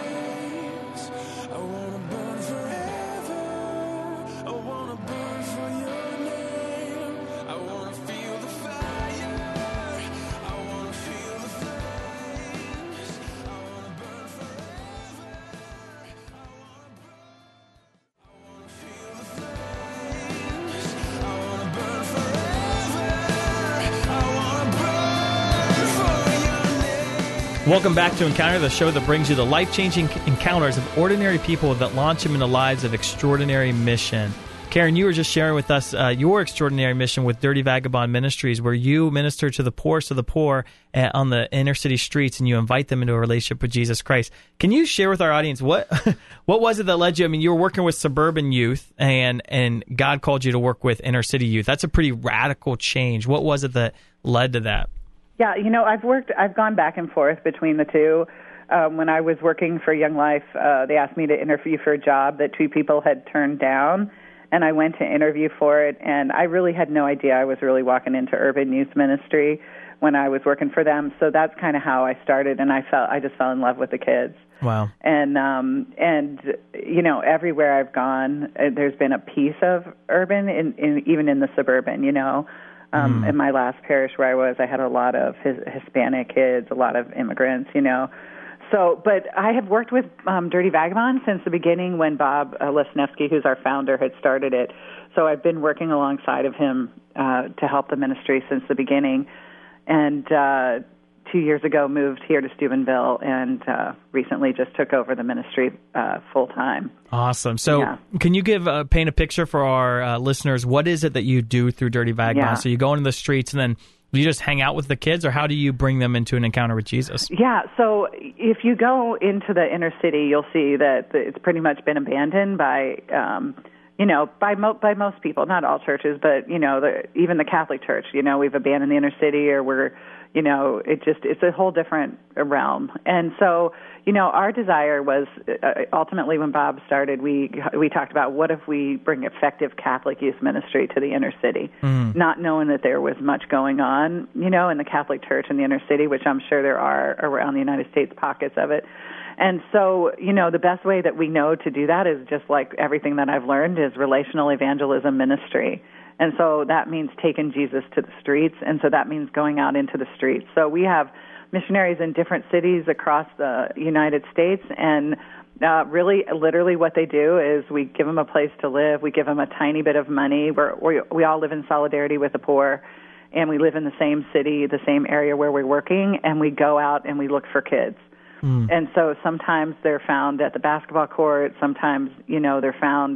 Welcome back to Encounter, the show that brings you the life-changing encounters of ordinary people that launch them into lives of extraordinary mission. Karen, you were just sharing with us uh, your extraordinary mission with Dirty Vagabond Ministries, where you minister to the poorest of the poor uh, on the inner city streets, and you invite them into a relationship with Jesus Christ. Can you share with our audience what what was it that led you? I mean, you were working with suburban youth, and and God called you to work with inner city youth. That's a pretty radical change. What was it that led to that? Yeah, you know, I've worked, I've gone back and forth between the two. Um, when I was working for Young Life, uh, they asked me to interview for a job that two people had turned down, and I went to interview for it, and I really had no idea I was really walking into urban youth ministry when I was working for them. So that's kind of how I started, and I felt I just fell in love with the kids. Wow. And um, and you know, everywhere I've gone, uh, there's been a piece of urban, in, in even in the suburban, you know. Um, mm. In my last parish where I was, I had a lot of his, Hispanic kids, a lot of immigrants, you know. So, but I have worked with um, Dirty Vagabond since the beginning when Bob uh, Lesniewski, who's our founder, had started it. So I've been working alongside of him uh, to help the ministry since the beginning. And uh, two years ago moved here to Steubenville and uh, recently just took over the ministry uh, full-time. Awesome. So yeah. Can you give uh, paint a picture for our uh, listeners? What is it that you do through Dirty Vagabond? Yeah. So you go into the streets and then you just hang out with the kids, or how do you bring them into an encounter with Jesus? Yeah, so if you go into the inner city, you'll see that it's pretty much been abandoned by, um, you know, by mo- by most people, not all churches, but, you know, the, even the Catholic Church. You know, we've abandoned the inner city, or we're, you know, it just, it's a whole different realm. And so, you know, our desire was, uh, ultimately when Bob started, we we talked about what if we bring effective Catholic youth ministry to the inner city, mm. not knowing that there was much going on, you know, in the Catholic Church in the inner city, which I'm sure there are around the United States, pockets of it. And so, you know, the best way that we know to do that is just like everything that I've learned is relational evangelism ministry. And so that means taking Jesus to the streets, and so that means going out into the streets. So we have missionaries in different cities across the United States, and uh, really, literally what they do is we give them a place to live, we give them a tiny bit of money, We're, we we all live in solidarity with the poor, and we live in the same city, the same area where we're working, and we go out and we look for kids. Mm. And so sometimes they're found at the basketball court, sometimes, you know, they're found,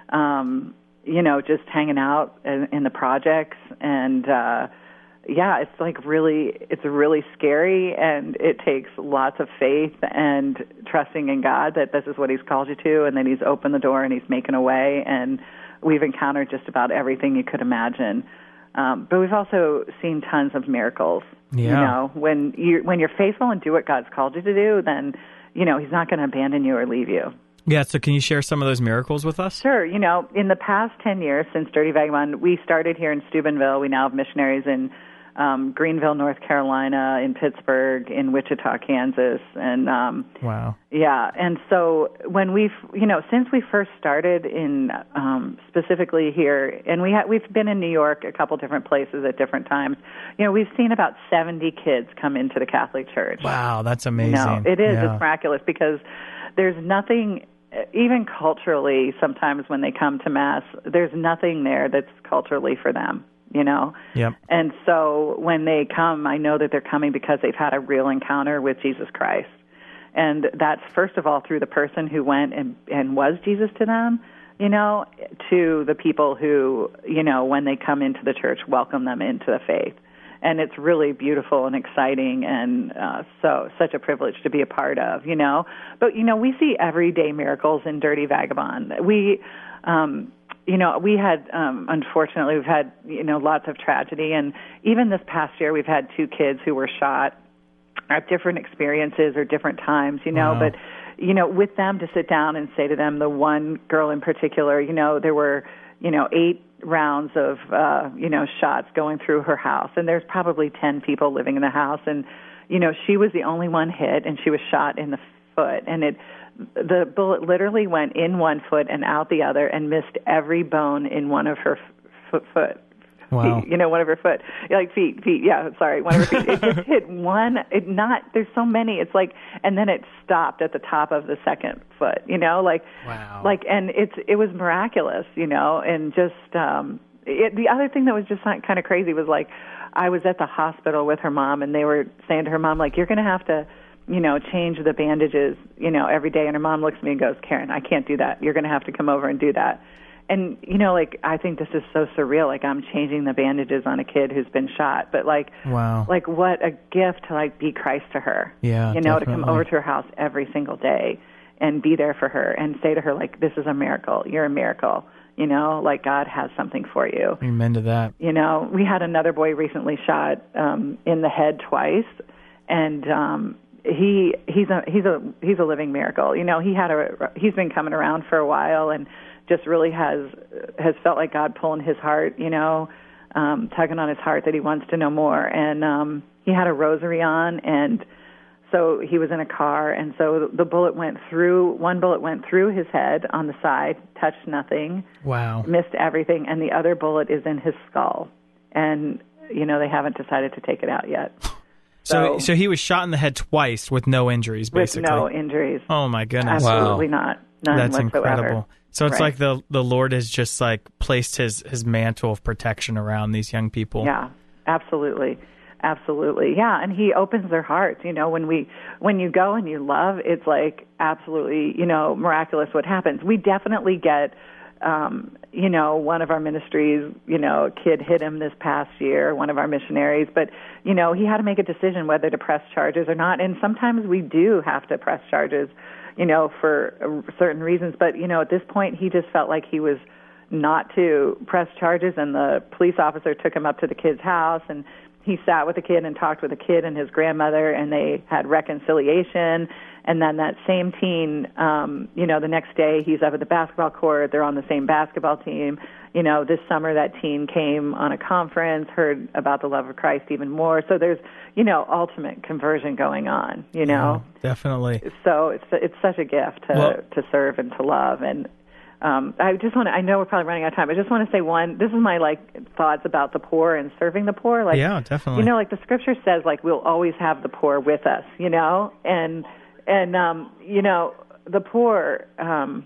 um, you know, just hanging out in, in the projects, and uh yeah, it's like really, it's really scary, and it takes lots of faith and trusting in God that this is what He's called you to, and that He's opened the door and He's making a way, and we've encountered just about everything you could imagine. Um, but we've also seen tons of miracles. Yeah. You know, when you when you're faithful and do what God's called you to do, then, you know, He's not going to abandon you or leave you. Yeah, so can you share some of those miracles with us? Sure. You know, in the past ten years since Dirty Vagabond, we started here in Steubenville. We now have missionaries in Um, Greenville, North Carolina, in Pittsburgh, in Wichita, Kansas, and um, wow, yeah. And so when we've, you know, since we first started in um, specifically here, and we ha- we've been in New York, a couple different places at different times. You know, we've seen about seventy kids come into the Catholic Church. Wow, that's amazing. No, it is. Yeah. It's miraculous because there's nothing. Even culturally, sometimes when they come to Mass, there's nothing there that's culturally for them. You know? Yep. And so when they come, I know that they're coming because they've had a real encounter with Jesus Christ. And that's, first of all, through the person who went and, and was Jesus to them, you know, to the people who, you know, when they come into the church, welcome them into the faith. And it's really beautiful and exciting, and uh, so such a privilege to be a part of, you know. But, you know, we see everyday miracles in Dirty Vagabond. We... Um, You know, we had, um, unfortunately, we've had, you know, lots of tragedy. And even this past year, we've had two kids who were shot at different experiences or different times, you know. Wow. But, you know, with them to sit down and say to them, the one girl in particular, you know, there were, you know, eight rounds of, uh, you know, shots going through her house, and there's probably ten people living in the house, and, you know, she was the only one hit, and she was shot in the foot, and it, the bullet literally went in one foot and out the other and missed every bone in one of her foot, foot. Wow. Feet, you know, one of her foot, like feet, feet. Yeah, sorry, one of her feet. It just hit one. It not. There's so many. It's like, and then it stopped at the top of the second foot. You know, like, wow. Like, and it's it was miraculous. You know, and just um, it, the other thing that was just kind of crazy was like, I was at the hospital with her mom, and they were saying to her mom, like, you're going to have to, you know, change the bandages, you know, every day. And her mom looks at me and goes, Karen, I can't do that. You're going to have to come over and do that. And, you know, like, I think this is so surreal. Like, I'm changing the bandages on a kid who's been shot. But, like, wow. like what a gift to, like, be Christ to her. Yeah, you know, definitely. to come over to her house every single day and be there for her and say to her, like, this is a miracle. You're a miracle. You know, like, God has something for you. Amen to that. You know, we had another boy recently shot um, in the head twice. And, um, he he's a he's a he's a living miracle. You know, he had a he's been coming around for a while and just really has has felt like God pulling his heart, you know, um, tugging on his heart that he wants to know more. And um, he had a rosary on, and so he was in a car, and so the bullet went through. One bullet went through his head on the side, touched nothing. Wow. Missed everything, and the other bullet is in his skull, and you know they haven't decided to take it out yet. So, So, so he was shot in the head twice with no injuries, basically. with no injuries. Oh my goodness! Absolutely not. None That's whatsoever. incredible. So it's Right. like the the Lord has just like placed his his mantle of protection around these young people. Yeah, absolutely, absolutely. Yeah, and he opens their hearts. You know, when we when you go and you love, it's like absolutely, you know, miraculous what happens. We definitely get. Um, you know, one of our ministries, you know, a kid hit him this past year, one of our missionaries, but, you know, he had to make a decision whether to press charges or not. And sometimes we do have to press charges, you know, for uh, certain reasons. But, you know, at this point, he just felt like he was not to press charges. And the police officer took him up to the kid's house, and he sat with the kid and talked with the kid and his grandmother, and they had reconciliation. And then that same teen, um, you know, the next day he's up at the basketball court. They're on the same basketball team. You know, this summer that teen came on a conference, heard about the love of Christ even more. So there's, you know, ultimate conversion going on, you know. Yeah, definitely. So it's it's such a gift to, Well, to serve and to love. And um, I just want to, I know we're probably running out of time. I just want to say one, this is my, like, thoughts about the poor and serving the poor. Like, Yeah, definitely. You know, like the scripture says, like, we'll always have the poor with us, you know. And, and um, you know, the poor, um,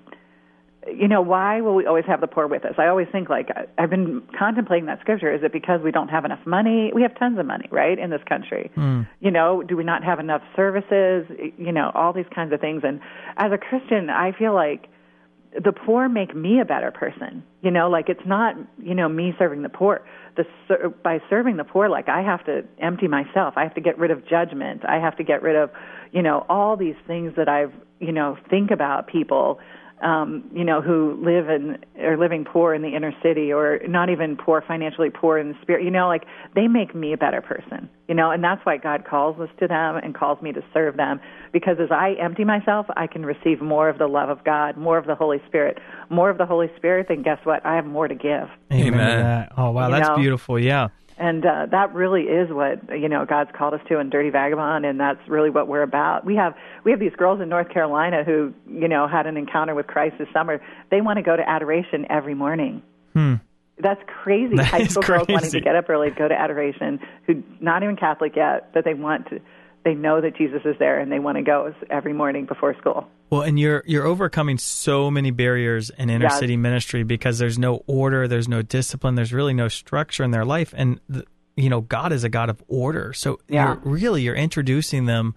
you know, why will we always have the poor with us? I always think, like, I've been contemplating that scripture. Is it because we don't have enough money? We have tons of money, right, in this country. Mm. You know, do we not have enough services? You know, all these kinds of things. And as a Christian, I feel like the poor make me a better person. You know, like, it's not, you know, me serving the poor. The by serving the poor, like, I have to empty myself. I have to get rid of judgment. I have to get rid of, you know, all these things that I've, you know, think about people, um, you know, who live in or living poor in the inner city, or not even poor financially, poor in the spirit. You know, like, they make me a better person. You know, and that's why God calls us to them and calls me to serve them, because as I empty myself, I can receive more of the love of God, more of the Holy Spirit, more of the Holy Spirit. Then guess what? I have more to give. Amen. Amen. To that. Oh wow, You that's know? beautiful. Yeah. And uh, that really is what, you know, God's called us to in Dirty Vagabond, and that's really what we're about. We have we have these girls in North Carolina who, you know, had an encounter with Christ this summer. They want to go to adoration every morning. Hmm. That's crazy. That High is school girls wanting crazy. to get up early to go to adoration, who not even Catholic yet, but they want to. They know that Jesus is there, and they want to go every morning before school. Well, and you're you're overcoming so many barriers in inner Yes. city ministry because there's no order, there's no discipline, there's really no structure in their life, and the, you know, God is a God of order. So Yeah. you're really you're introducing them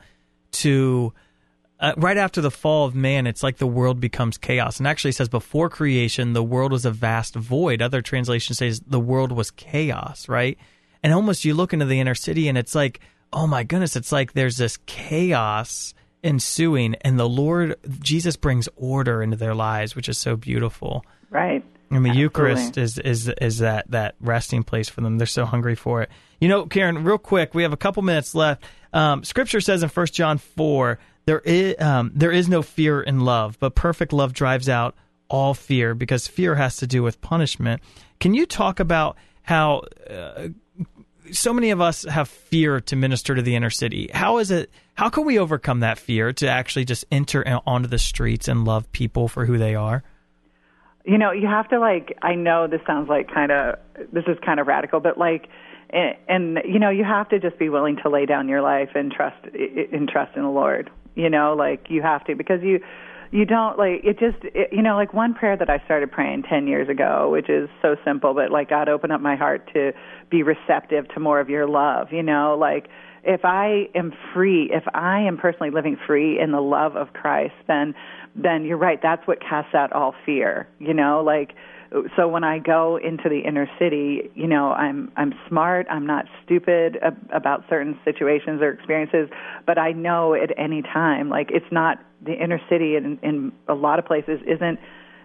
to uh, right after the fall of man. It's like the world becomes chaos, and actually it says before creation the world was a vast void. Other translations says the world was chaos, right? And almost you look into the inner city and it's like, oh my goodness, it's like there's this chaos ensuing, and the Lord, Jesus brings order into their lives, which is so beautiful. Right. And the Absolutely. Eucharist is is is that, that resting place for them. They're so hungry for it. You know, Karen, real quick, we have a couple minutes left. Um, scripture says in First John four there is um, there is no fear in love, but perfect love drives out all fear, because fear has to do with punishment. Can you talk about how uh, so many of us have fear to minister to the inner city? How is it? How can we overcome that fear to actually just enter onto the streets and love people for who they are? You know, you have to, like, I know this sounds like kind of, this is kind of radical, but like, and, and, you know, you have to just be willing to lay down your life and trust, and trust in the Lord, you know, like you have to, because you, you don't, like, it just, it, you know, like one prayer that I started praying ten years ago, which is so simple, but like, God, open up my heart to be receptive to more of your love, you know, like, if I am free, if I am personally living free in the love of Christ, then then you're right, that's what casts out all fear, you know, like, so when I go into the inner city, you know, I'm I'm smart, I'm not stupid ab- about certain situations or experiences, but I know at any time, like, it's not, the inner city in, in a lot of places isn't,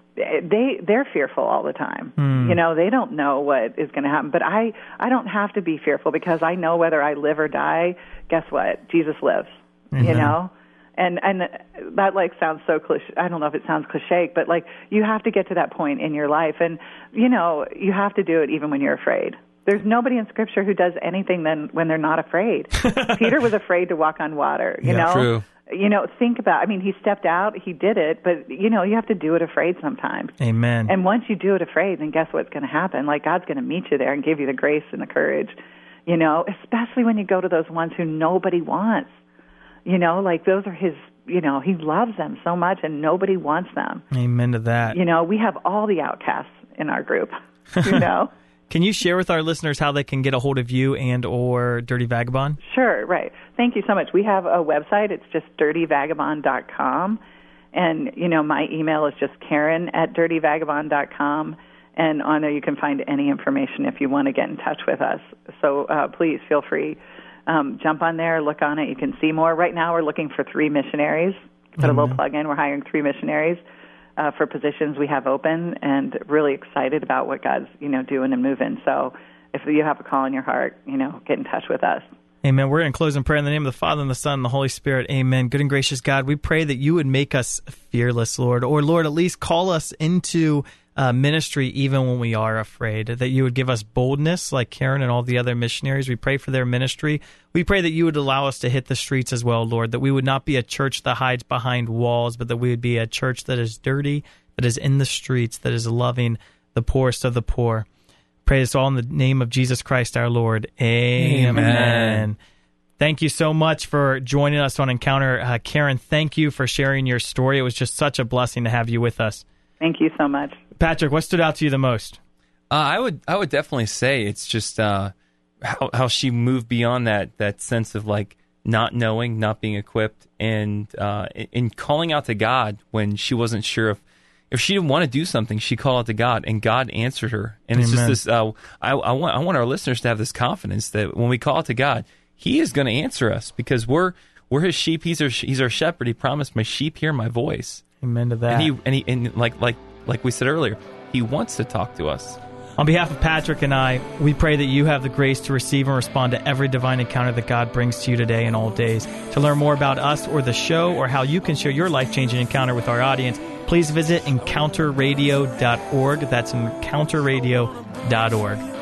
they they're fearful all the time. Mm. You know, they don't know what is going to happen. But I I don't have to be fearful, because I know whether I live or die, guess what? Jesus lives. Mm-hmm. You know? And and that, like, sounds so cliche. I don't know if it sounds cliche, but like, you have to get to that point in your life, and you know, you have to do it even when you're afraid. There's nobody in Scripture who does anything then when they're not afraid. Peter was afraid to walk on water, you yeah, know? True. You know, think about, I mean, he stepped out, he did it, but, you know, you have to do it afraid sometimes. Amen. And once you do it afraid, then guess what's going to happen? Like, God's going to meet you there and give you the grace and the courage, you know, especially when you go to those ones who nobody wants. You know, like, those are his, you know, he loves them so much and nobody wants them. Amen to that. You know, we have all the outcasts in our group, you know. Can you share with our listeners how they can get a hold of you and or Dirty Vagabond? Sure, right. Thank you so much. We have a website. It's just dirty vagabond dot com. And, you know, my email is just Karen at dirty vagabond dot com. And on there you can find any information if you want to get in touch with us. So uh, please feel free. Um, jump on there, look on it. You can see more. Right now we're looking for three missionaries. Put mm-hmm. a little plug in. We're hiring three missionaries. Uh, for positions we have open, and really excited about what God's, you know, doing and moving. So if you have a call in your heart, you know, get in touch with us. Amen. We're going to close in prayer in the name of the Father, and the Son, and the Holy Spirit. Amen. Good and gracious God, we pray that you would make us fearless, Lord, or, Lord, at least call us into uh, ministry even when we are afraid, that you would give us boldness like Karen and all the other missionaries. We pray for their ministry. We pray that you would allow us to hit the streets as well, Lord, that we would not be a church that hides behind walls, but that we would be a church that is dirty, that is in the streets, that is loving the poorest of the poor. Pray this all in the name of Jesus Christ our Lord. Amen. Amen. Thank you so much for joining us on Encounter. Uh, Karen, thank you for sharing your story. It was just such a blessing to have you with us. Thank you so much. Patrick, what stood out to you the most? Uh, I would I would definitely say it's just uh, how how she moved beyond that that sense of like not knowing, not being equipped, and uh, in calling out to God when she wasn't sure if if she didn't want to do something, she called out to God, and God answered her. And it's Amen. just this. Uh, I, I want I want our listeners to have this confidence that when we call out to God, He is going to answer us, because we're we're His sheep. He's our He's our shepherd. He promised, "My sheep hear my voice." Amen to that. And he and he and like like like we said earlier, He wants to talk to us. On behalf of Patrick and I, we pray that you have the grace to receive and respond to every divine encounter that God brings to you today and all days. To learn more about us or the show, or how you can share your life-changing encounter with our audience, please visit encounter radio dot org. That's encounter radio dot org.